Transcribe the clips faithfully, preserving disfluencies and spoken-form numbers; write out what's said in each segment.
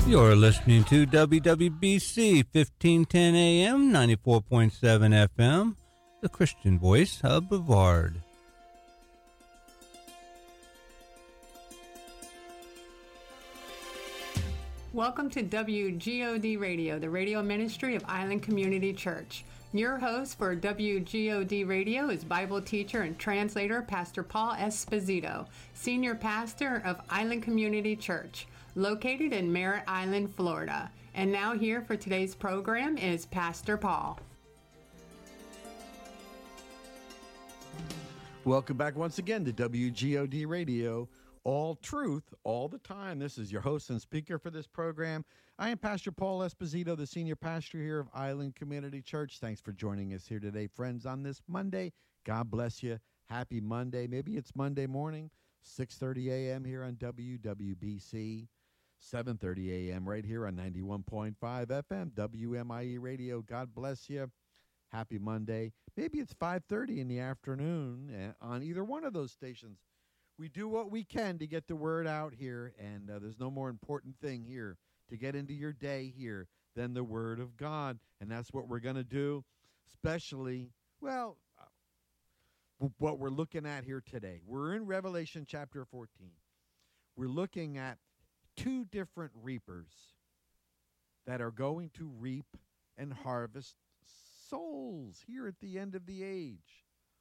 You're listening to W W B C fifteen ten A M, ninety-four point seven F M, the Christian voice of Brevard. Welcome to W G O D Radio, the radio ministry of Island Community Church. Your host for W G O D Radio is Bible teacher and translator Pastor Paul Esposito, senior pastor of Island Community Church, located in Merritt Island, Florida. And now here for today's program is Pastor Paul. Welcome back once again to W G O D Radio, all truth, all the time. This is your host and speaker for this program. I am Pastor Paul Esposito, the senior pastor here of Island Community Church. Thanks for joining us here today, friends, on this Monday. God bless you. Happy Monday. Maybe it's Monday morning, six thirty A M here on W W B C. seven thirty A M right here on ninety-one point five F M, W M I E Radio. God bless you. Happy Monday. Maybe it's five thirty in the afternoon on either one of those stations. We do what we can to get the word out here, and uh, there's no more important thing here to get into your day here than the word of God, and that's what we're going to do, especially, well, uh, what we're looking at here today. We're in Revelation chapter fourteen. We're looking at two different reapers that are going to reap and harvest souls here at the end of the age.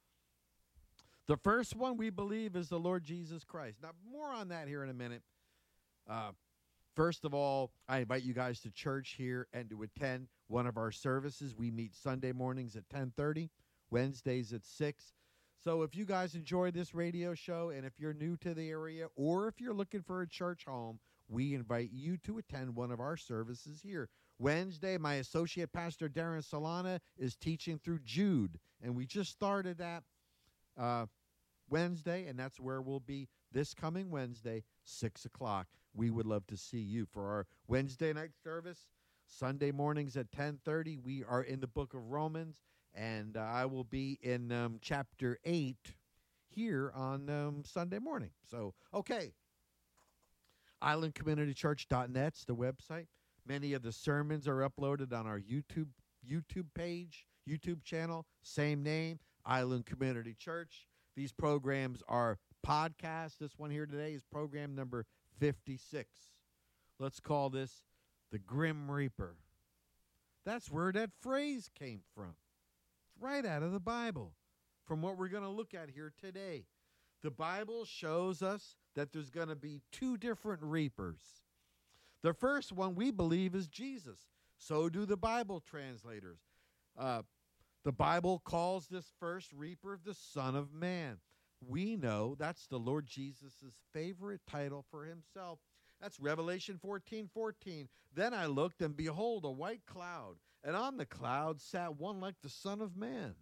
The first one we believe is the Lord Jesus Christ. Now, more on that here in a minute. Uh, first of all, I invite you guys to church here and to attend one of our services. We meet Sunday mornings at ten thirty, Wednesdays at six. So if you guys enjoy this radio show, and if you're new to the area, or if you're looking for a church home, we invite you to attend one of our services here. Wednesday, my associate pastor, Darren Solana, is teaching through Jude, and we just started that uh, Wednesday, and that's where we'll be this coming Wednesday, six o'clock. We would love to see you for our Wednesday night service. Sunday mornings at ten thirty, we are in the book of Romans, and uh, I will be in um, chapter eight here on um, Sunday morning. So, okay. island community church dot net's the website. Many of the sermons are uploaded on our YouTube YouTube page, YouTube channel, same name, Island Community Church. These programs are podcasts. This one here today is program number fifty-six. Let's call this the Grim Reaper. That's where that phrase came from. It's right out of the Bible, from what we're going to look at here today. The Bible shows us that there's going to be two different reapers. The first one we believe is Jesus. So do the Bible translators. Uh, the Bible calls this first reaper the Son of Man. We know that's the Lord Jesus' favorite title for himself. That's Revelation fourteen fourteen. Then I looked, and behold, a white cloud, and on the cloud sat one like the Son of Man,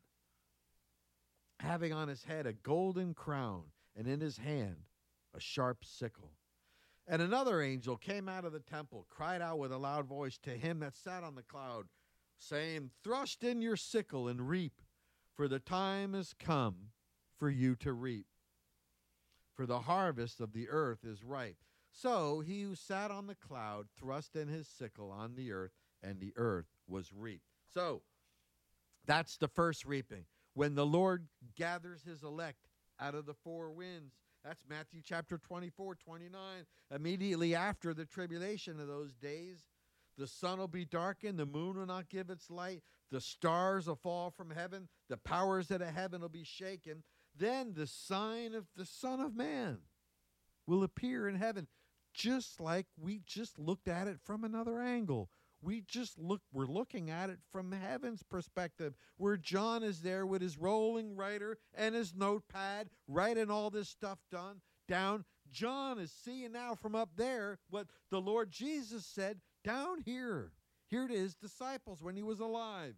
having on his head a golden crown, and in his hand a sharp sickle. And another angel came out of the temple, cried out with a loud voice to him that sat on the cloud, saying, Thrust in your sickle and reap, for the time is come for you to reap. For the harvest of the earth is ripe. So he who sat on the cloud thrust in his sickle on the earth, and the earth was reaped. So that's the first reaping. When the Lord gathers his elect out of the four winds. That's Matthew chapter twenty-four, twenty-nine. Immediately after the tribulation of those days, the sun will be darkened, the moon will not give its light, the stars will fall from heaven, the powers of the heaven will be shaken. Then the sign of the Son of Man will appear in heaven, just like we just looked at it from another angle. We just look, we're looking at it from heaven's perspective, where John is there with his rolling writer and his notepad, writing all this stuff done down. John is seeing now from up there what the Lord Jesus said down here, here to his disciples when he was alive.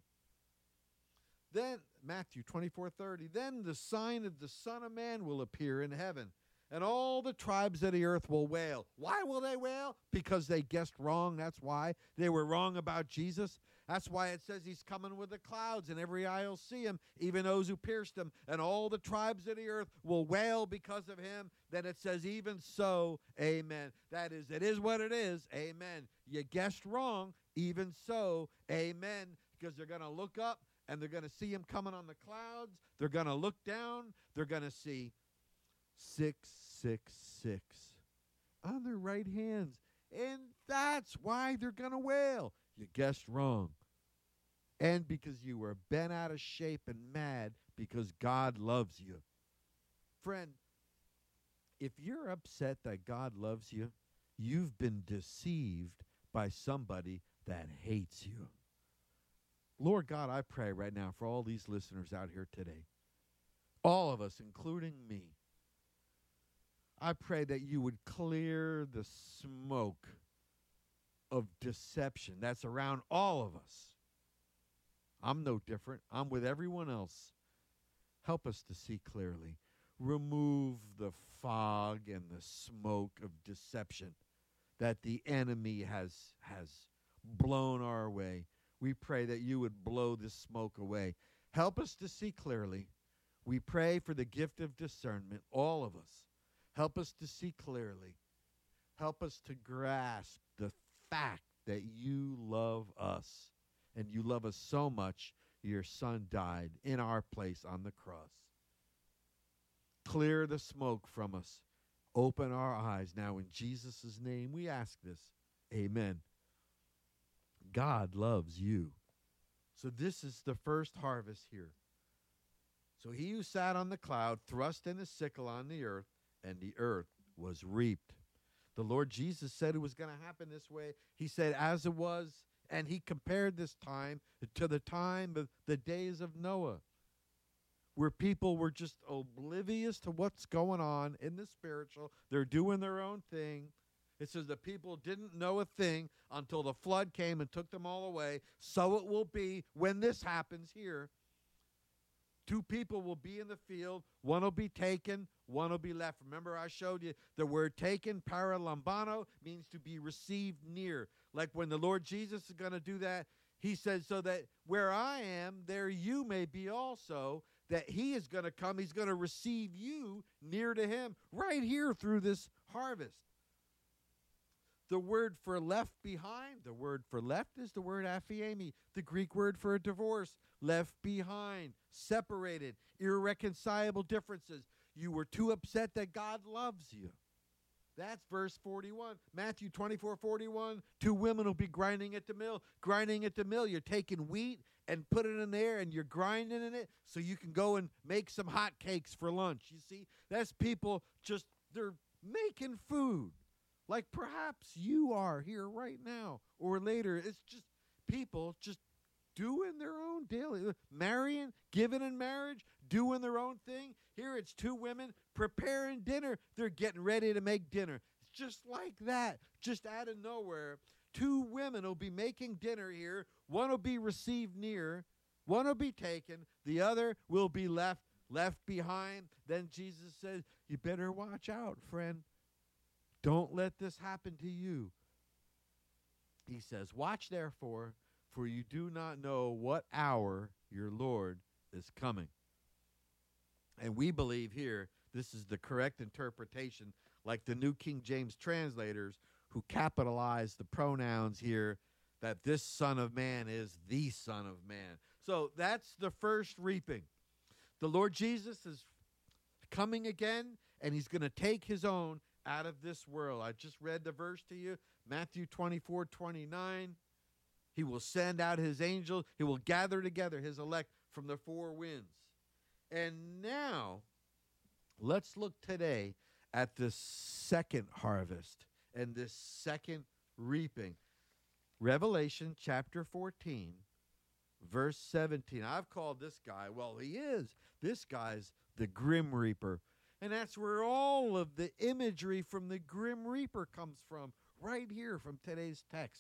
Then, Matthew twenty-four thirty, then the sign of the Son of Man will appear in heaven. and all the tribes of the earth will wail. Why will they wail? Because they guessed wrong. That's why. They were wrong about Jesus. That's why it says he's coming with the clouds, and every eye will see him, even those who pierced him. And all the tribes of the earth will wail because of him. Then it says, even so, amen. That is, it is what it is, amen. You guessed wrong, even so, amen. Because they're going to look up, and they're going to see him coming on the clouds. They're going to look down. They're going to see six six six on their right hands. And that's why they're going to wail. You guessed wrong. And because you were bent out of shape and mad because God loves you. Friend, if you're upset that God loves you, you've been deceived by somebody that hates you. Lord God, I pray right now for all these listeners out here today, all of us, including me, I pray that you would clear the smoke of deception that's around all of us. I'm no different. I'm with everyone else. Help us to see clearly. Remove the fog and the smoke of deception that the enemy has, has blown our way. We pray that you would blow this smoke away. Help us to see clearly. We pray for the gift of discernment, all of us. Help us to see clearly. Help us to grasp the fact that you love us, and you love us so much, your son died in our place on the cross. Clear the smoke from us. Open our eyes now. In Jesus' name we ask this. Amen. God loves you. So this is the first harvest here. So he who sat on the cloud thrust in his sickle on the earth, and the earth was reaped. The Lord Jesus said it was going to happen this way. He said, as it was, and he compared this time to the time of the days of Noah, where people were just oblivious to what's going on in the spiritual. They're doing their own thing. It says the people didn't know a thing until the flood came and took them all away. So it will be when this happens here. Two people will be in the field. One will be taken, one will be left. Remember, I showed you the word taken, paralambano, means to be received near. Like when the Lord Jesus is going to do that, he says, so that where I am, there you may be also, that he is going to come. He's going to receive you near to him right here through this harvest. The word for left behind, the word for left is the word aphiemi, the Greek word for a divorce, left behind, separated, irreconcilable differences. You were too upset that God loves you. That's verse forty-one. Matthew twenty-four forty-one. Two women will be grinding at the mill. Grinding at the mill. You're taking wheat and put it in there and you're grinding in it so you can go and make some hot cakes for lunch. You see, that's people just, they're making food. Like perhaps you are here right now or later. It's just people just doing their own daily, marrying, giving in marriage, doing their own thing. Here it's two women preparing dinner. They're getting ready to make dinner. It's just like that, just out of nowhere. Two women will be making dinner here. One will be received near. One will be taken. The other will be left, left behind. Then Jesus says, you better watch out, friend. Don't let this happen to you. He says, watch therefore, for you do not know what hour your Lord is coming. And we believe here this is the correct interpretation, like the New King James translators who capitalize the pronouns here, that this Son of Man is the Son of Man. So that's the first reaping. The Lord Jesus is coming again, and he's going to take his own out of this world. I just read the verse to you, Matthew twenty-four twenty-nine. He will send out his angels. He will gather together his elect from the four winds. And now, let's look today at the second harvest and this second reaping. Revelation chapter fourteen, verse seventeen. I've called this guy, well, he is. This guy's the Grim Reaper. And that's where all of the imagery from the Grim Reaper comes from, right here from today's text.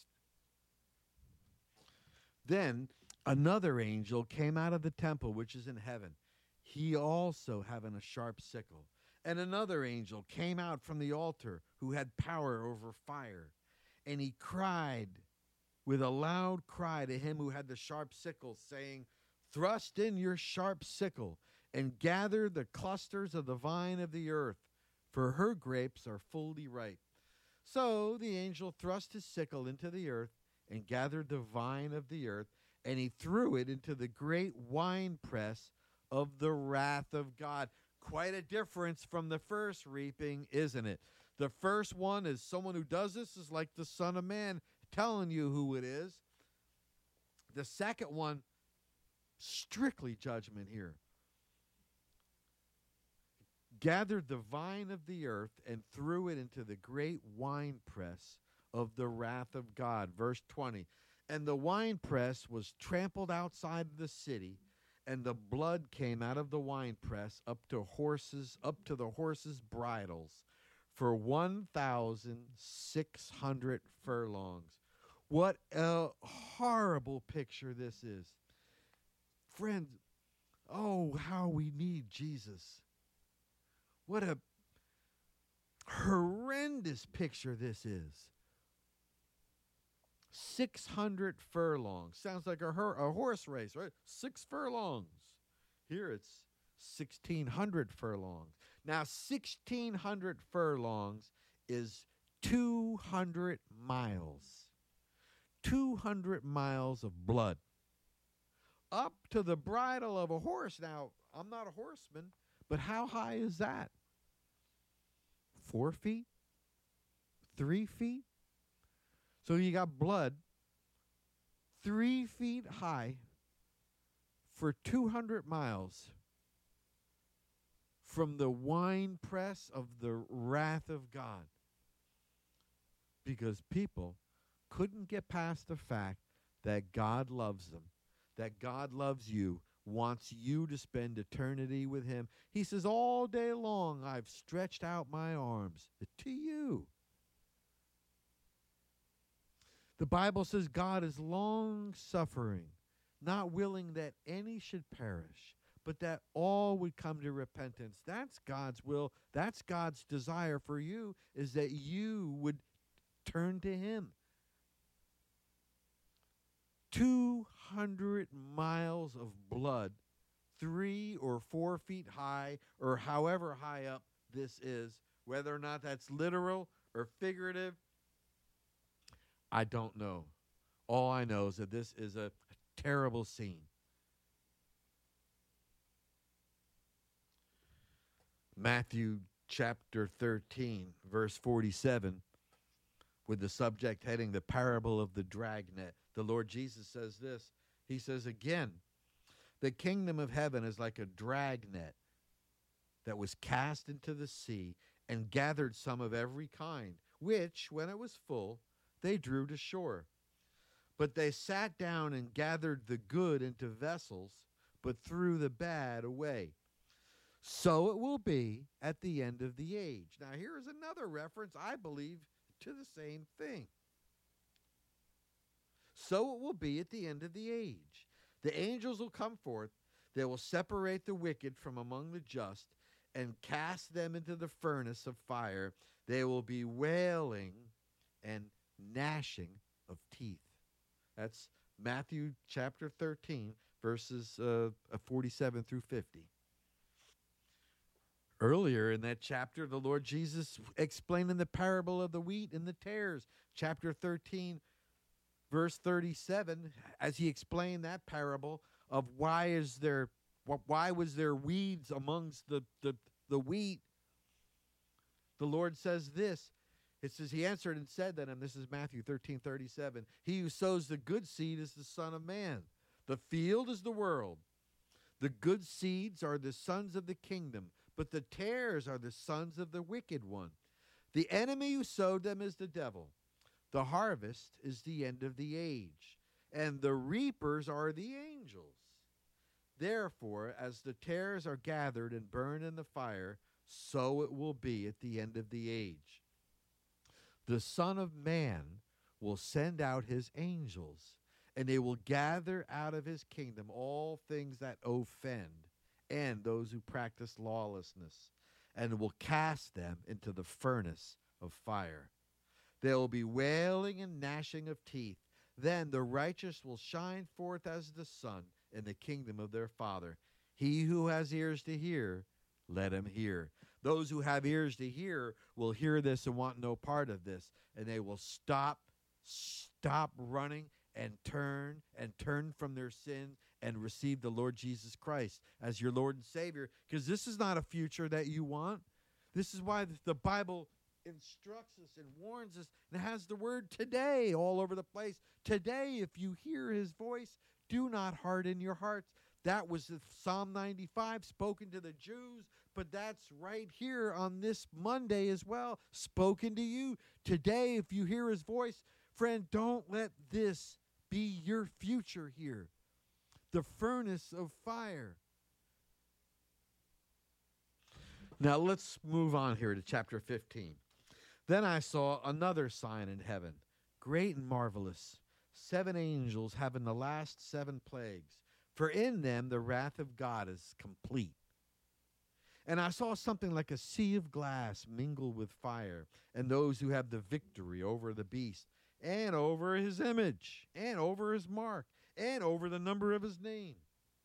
Then another angel came out of the temple, which is in heaven. He also having a sharp sickle. And another angel came out from the altar who had power over fire. And he cried with a loud cry to him who had the sharp sickle, saying, thrust in your sharp sickle and gather the clusters of the vine of the earth, for her grapes are fully ripe. So the angel thrust his sickle into the earth and gathered the vine of the earth, and he threw it into the great winepress of the wrath of God. Quite a difference from the first reaping, isn't it? The first one is someone who does this is like the Son of Man telling you who it is. The second one, strictly judgment here. Gathered the vine of the earth and threw it into the great winepress of the wrath of God. Verse twenty. And the winepress was trampled outside the city, and the blood came out of the winepress up to horses, up to the horses' bridles, for one thousand six hundred furlongs. What a horrible picture this is. Friends, oh, how we need Jesus. What a horrendous picture this is. six hundred furlongs. Sounds like a, a horse race, right? Six furlongs. Here it's sixteen hundred furlongs. Now, sixteen hundred furlongs is two hundred miles. two hundred miles of blood. Up to the bridle of a horse. Now, I'm not a horseman, but how high is that? Four feet? Three feet? So you got blood three feet high for two hundred miles from the winepress of the wrath of God. Because people couldn't get past the fact that God loves them, that God loves you, wants you to spend eternity with him. He says, all day long I've stretched out my arms to you. The Bible says God is long-suffering, not willing that any should perish, but that all would come to repentance. That's God's will. That's God's desire for you, is that you would turn to him. two hundred miles of blood, three or four feet high, or however high up this is, whether or not that's literal or figurative, I don't know. All I know is that this is a terrible scene. Matthew chapter thirteen, verse forty-seven, with the subject heading, the parable of the dragnet. The Lord Jesus says this. He says again, the kingdom of heaven is like a dragnet that was cast into the sea and gathered some of every kind, which, when it was full, they drew to shore. But they sat down and gathered the good into vessels, but threw the bad away. So it will be at the end of the age. Now, here is another reference, I believe, to the same thing. So it will be at the end of the age. The angels will come forth. They will separate the wicked from among the just and cast them into the furnace of fire. They will be wailing and gnashing of teeth. That's Matthew chapter thirteen, verses uh, forty-seven through fifty. Earlier in that chapter, the Lord Jesus explained in the parable of the wheat and the tares, chapter thirteen, verse thirty-seven, as he explained that parable of why is there, why was there weeds amongst the, the, the wheat, the Lord says this. It says, he answered and said that, and this is Matthew thirteen thirty-seven, he who sows the good seed is the Son of Man. The field is the world. The good seeds are the sons of the kingdom, but the tares are the sons of the wicked one. The enemy who sowed them is the devil. The harvest is the end of the age, and the reapers are the angels. Therefore, as the tares are gathered and burned in the fire, so it will be at the end of the age. The Son of Man will send out his angels, and they will gather out of his kingdom all things that offend and those who practice lawlessness, and will cast them into the furnace of fire. There will be wailing and gnashing of teeth. Then the righteous will shine forth as the sun in the kingdom of their Father. He who has ears to hear, let him hear. Those who have ears to hear will hear this and want no part of this, and they will stop, stop running and turn and turn from their sin and receive the Lord Jesus Christ as your Lord and Savior, because this is not a future that you want. This is why the Bible instructs us and warns us and has the word today all over the place. Today, if you hear his voice, do not harden your hearts. That was Psalm ninety-five spoken to the Jews, but that's right here on this Monday as well, spoken to you. Today, if you hear his voice, friend, don't let this be your future here. The furnace of fire. Now let's move on here to chapter fifteen. Then I saw another sign in heaven, great and marvelous, seven angels having the last seven plagues, for in them the wrath of God is complete. And I saw something like a sea of glass mingled with fire, and those who have the victory over the beast, and over his image, and over his mark, and over the number of his name,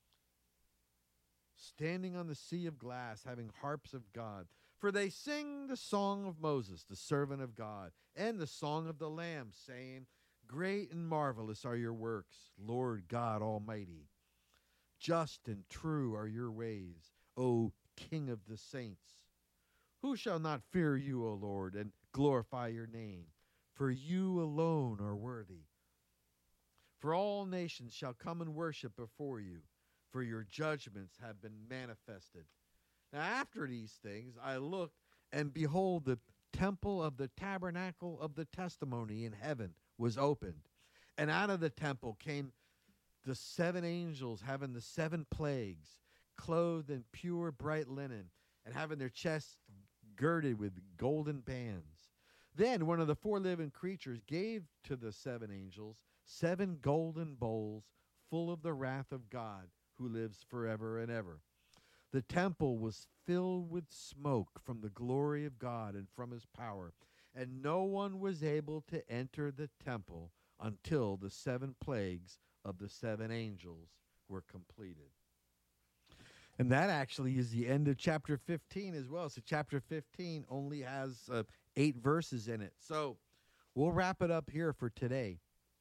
standing on the sea of glass, having harps of God. For they sing the song of Moses, the servant of God, and the song of the Lamb, saying, Great and marvelous are your works, Lord God Almighty. Just and true are your ways, O King of the saints. Who shall not fear you, O Lord, and glorify your name? For you alone are worthy. For all nations shall come and worship before you, for your judgments have been manifested. Now after these things I looked, and behold, the temple of the tabernacle of the testimony in heaven was opened. And out of the temple came the seven angels having the seven plagues, clothed in pure bright linen, and having their chests girded with golden bands. Then one of the four living creatures gave to the seven angels seven golden bowls full of the wrath of God, who lives forever and ever. The temple was filled with smoke from the glory of God and from his power, and no one was able to enter the temple until the seven plagues of the seven angels were completed. And that actually is the end of chapter fifteen as well. So chapter fifteen only has uh, eight verses in it. So we'll wrap it up here for today.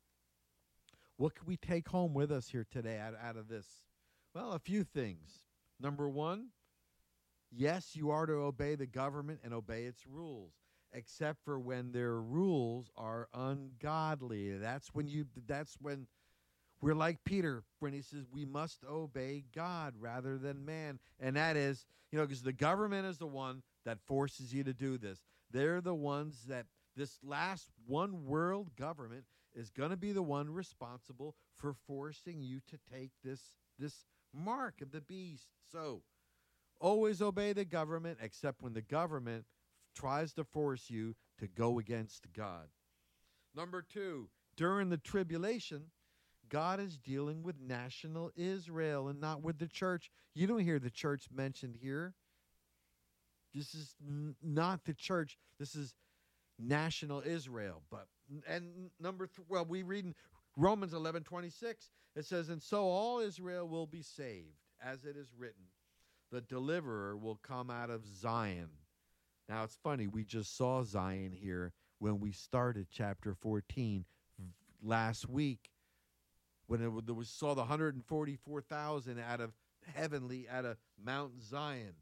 What can we take home with us here today out, out of this? Well, a few things. Number one, yes, you are to obey the government and obey its rules, except for when their rules are ungodly. That's when you that's when we're like Peter when he says we must obey God rather than man. And that is, you know, because the government is the one that forces you to do this. They're the ones that this last one world government is going to be the one responsible for forcing you to take this this mark of the beast. So always obey the government, except when the government tries to force you to go against God. Number two, during the tribulation, God is dealing with national Israel and not with the church. You don't hear the church mentioned here. This is n- not the church. This is national Israel. But and number th- well, we read in Romans eleven twenty-six. It says, "And so all Israel will be saved, as it is written, the deliverer will come out of Zion." Now it's funny, we just saw Zion here when we started chapter fourteen last week, when it, we saw the one hundred forty-four thousand out of heavenly, out of Mount Zion.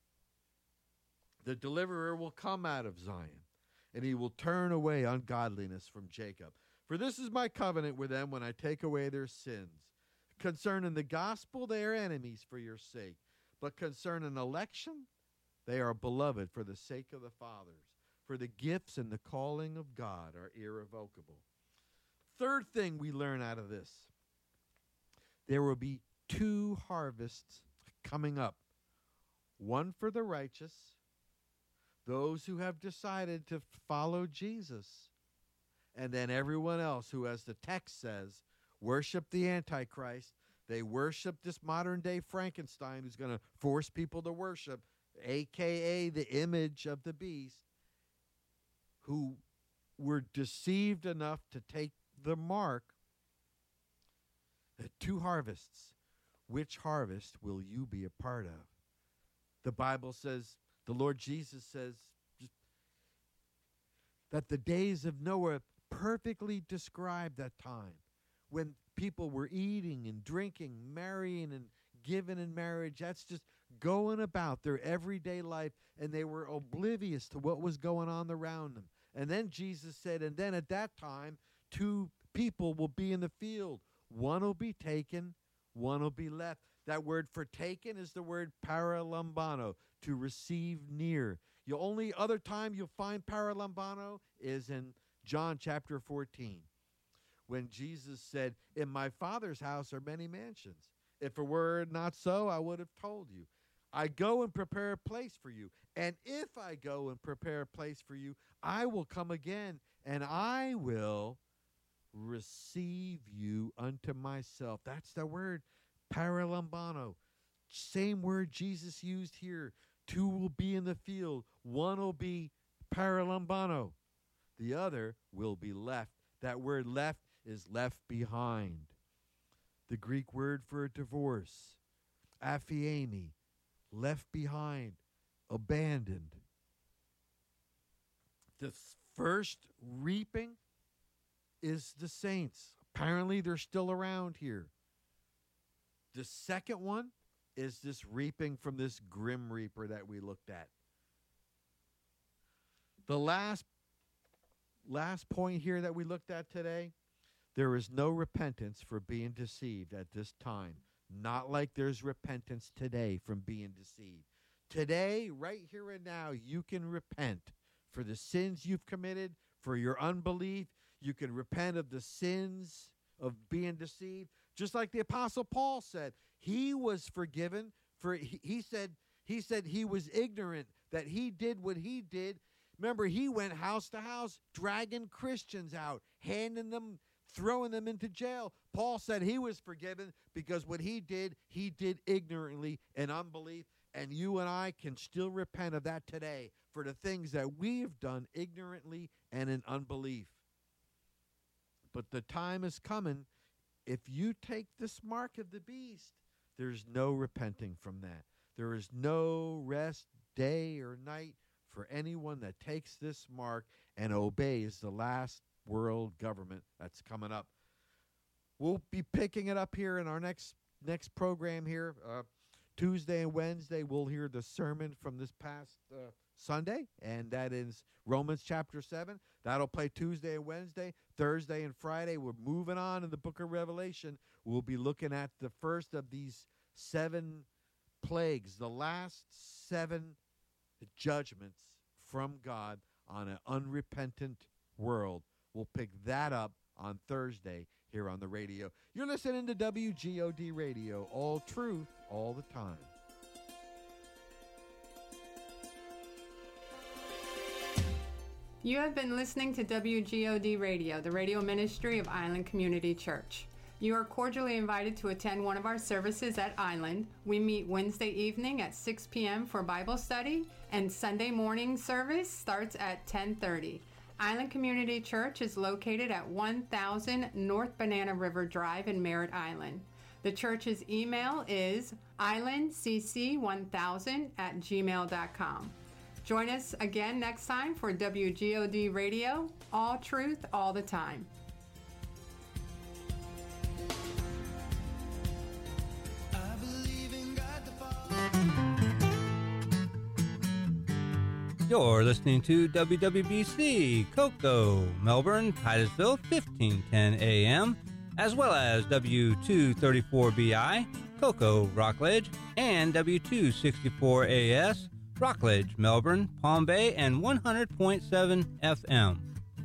The deliverer will come out of Zion, and he will turn away ungodliness from Jacob. For this is my covenant with them when I take away their sins. Concerning the gospel, they are enemies for your sake. But concerning election, they are beloved for the sake of the fathers. For the gifts and the calling of God are irrevocable. Third thing we learn out of this, there will be two harvests coming up. One for the righteous, those who have decided to follow Jesus, and then everyone else who, as the text says, worship the Antichrist. They worship this modern-day Frankenstein who's going to force people to worship a k a the image of the beast, who were deceived enough to take the mark. Two harvests. Which harvest will you be a part of? The Bible says, the Lord Jesus says, that the days of Noah perfectly describe that time when people were eating and drinking, marrying and giving in marriage. That's just going about their everyday life, and they were oblivious to what was going on around them. And then Jesus said, and then at that time, two people will be in the field. One will be taken, one will be left. That word for taken is the word paralambano, to receive near. The only other time you'll find paralambano is in John chapter fourteen, when Jesus said, in my Father's house are many mansions. If it were not so, I would have told you. I go and prepare a place for you. And if I go and prepare a place for you, I will come again, and I will receive you unto myself. That's the word, paralambano. Same word Jesus used here. Two will be in the field. One will be paralambano. The other will be left. That word left is left behind. The Greek word for a divorce, aphiemi, left behind, abandoned. The first reaping is the saints. Apparently they're still around here. The second one is this reaping from this grim reaper that we looked at. The last last point here that we looked at today, there is no repentance for being deceived at this time. Not like there's repentance today from being deceived. Today, right here and now, you can repent for the sins you've committed, for your unbelief. You can repent of the sins of being deceived. Just like the Apostle Paul said, he was forgiven for, he, he said, he said he was ignorant that he did what he did. Remember, he went house to house, dragging Christians out, handing them, throwing them into jail. Paul said he was forgiven because what he did, he did ignorantly in unbelief. And you and I can still repent of that today for the things that we've done ignorantly and in unbelief. But the time is coming. If you take this mark of the beast, there's no repenting from that. There is no rest day or night for anyone that takes this mark and obeys the last world government that's coming up. We'll be picking it up here in our next next program here. Uh, Tuesday and Wednesday, we'll hear the sermon from this past uh, Sunday, and that is Romans chapter seven. That'll play Tuesday and Wednesday. Thursday and Friday, we're moving on in the book of Revelation. We'll be looking at the first of these seven plagues, the last seven judgments from God on an unrepentant world. We'll pick that up on Thursday here on the radio. You're listening to W G O D Radio, all truth, all the time. You have been listening to W G O D Radio, the radio ministry of Island Community Church. You are cordially invited to attend one of our services at Island. We meet Wednesday evening at six p.m. for Bible study, and Sunday morning service starts at ten thirty. Island Community Church is located at one thousand North Banana River Drive in Merritt Island. The church's email is island c c one thousand at gmail dot com. Join us again next time for W G O D Radio, all truth, all the time. You're listening to W W B C, Cocoa, Melbourne, Titusville, fifteen ten A M, as well as W two thirty-four B I, Cocoa, Rockledge, and W two sixty-four A S, Rockledge, Melbourne, Palm Bay, and one hundred point seven F M.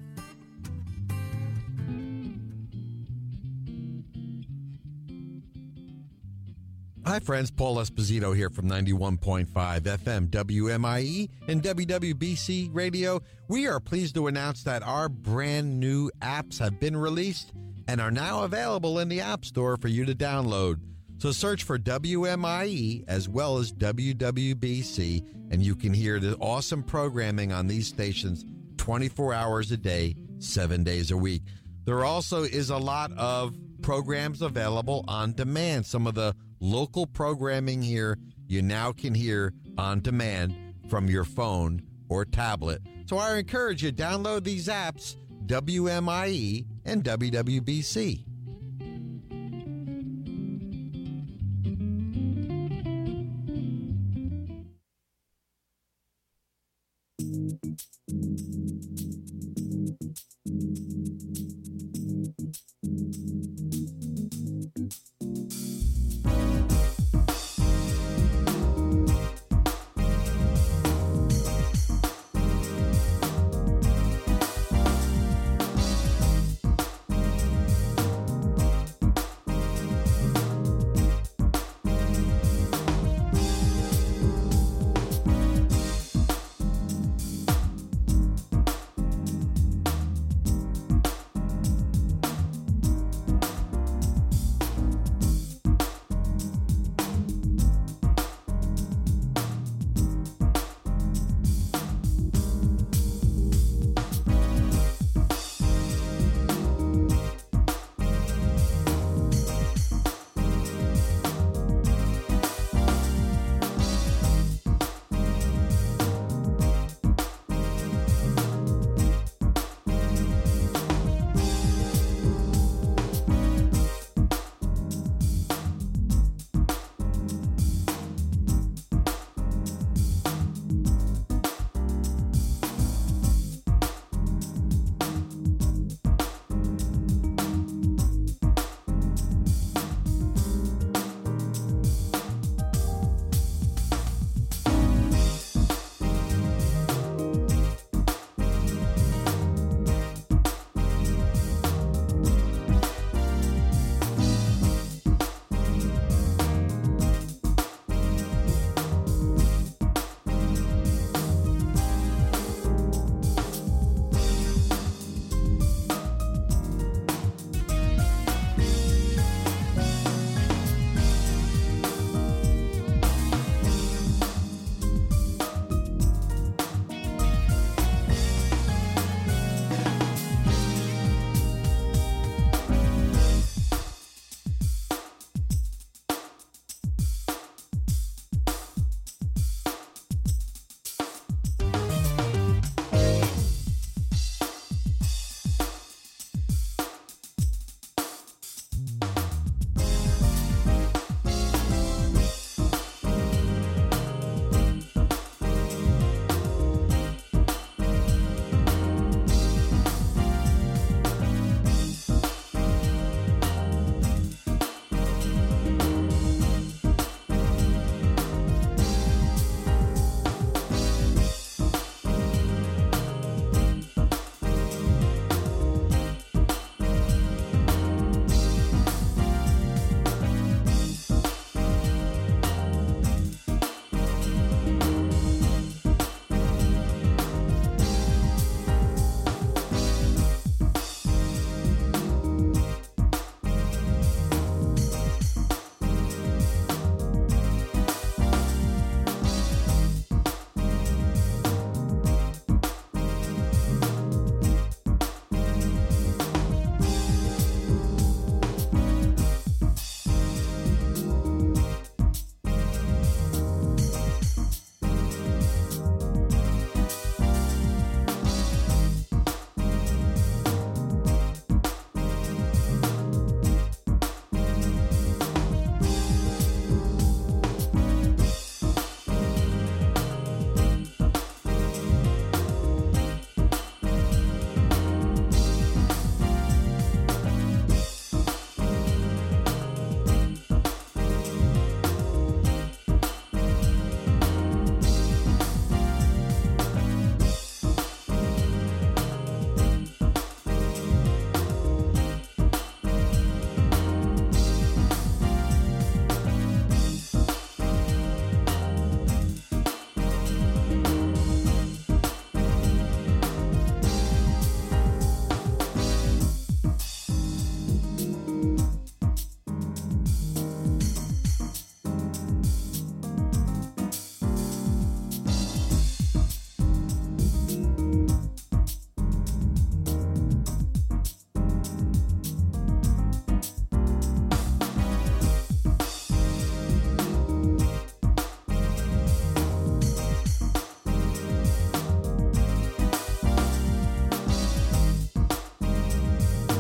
Hi, friends. Paul Esposito here from ninety-one point five F M W M I E and W W B C Radio. We are pleased to announce that our brand new apps have been released and are now available in the App Store for you to download. So search for W M I E as well as W W B C, and you can hear the awesome programming on these stations twenty-four hours a day, seven days a week. There also is a lot of programs available on demand. Some of the local programming here you now can hear on demand from your phone or tablet. So I encourage you, download these apps, W M I E and W W B C.